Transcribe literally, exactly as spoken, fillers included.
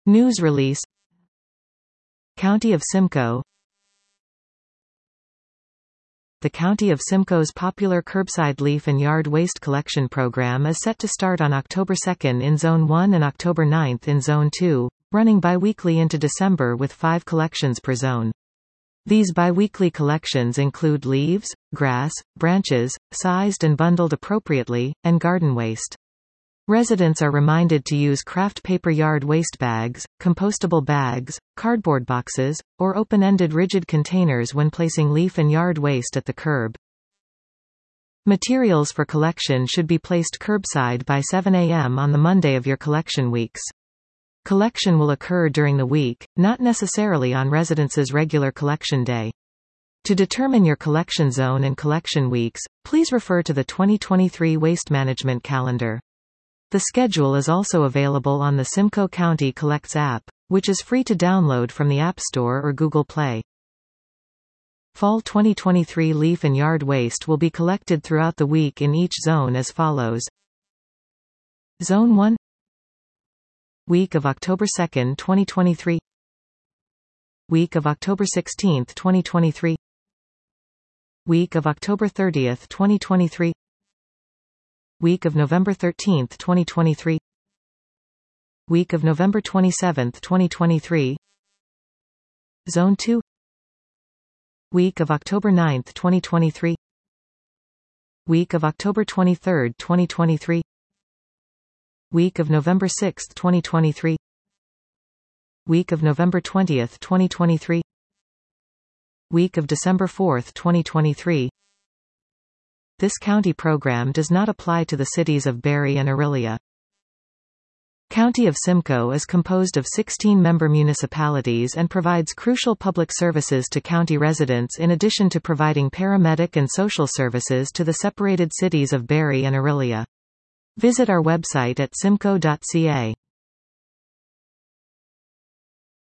News release. County of Simcoe. The County of Simcoe's popular curbside leaf and yard waste collection program is set to start on October second in Zone one and October ninth in Zone two, running bi-weekly into December with five collections per zone. These bi-weekly collections include leaves, grass, branches, sized and bundled appropriately, and garden waste. Residents are reminded to use craft paper yard waste bags, compostable bags, cardboard boxes, or open-ended rigid containers when placing leaf and yard waste at the curb. Materials for collection should be placed curbside by seven A M on the Monday of your collection weeks. Collection will occur during the week, not necessarily on residents' regular collection day. To determine your collection zone and collection weeks, please refer to the twenty twenty-three Waste Management Calendar. The schedule is also available on the Simcoe County Collects app, which is free to download from the App Store or Google Play. Fall twenty twenty-three leaf and yard waste will be collected throughout the week in each zone as follows. Zone one. Week of October second, twenty twenty-three. Week of October sixteenth, twenty twenty-three. Week of October thirtieth, twenty twenty-three. Week of November thirteenth, twenty twenty-three. Week of November twenty-seventh, twenty twenty-three. Zone two. Week of October ninth, twenty twenty-three. Week of October twenty-third, twenty twenty-three. Week of November sixth, twenty twenty-three. Week of November twentieth, twenty twenty-three. Week of December fourth, twenty twenty-three. This county program does not apply to the cities of Barre and Orillia. County of Simcoe is composed of sixteen member municipalities and provides crucial public services to county residents in addition to providing paramedic and social services to the separated cities of Barre and Orillia. Visit our website at simcoe dot C A.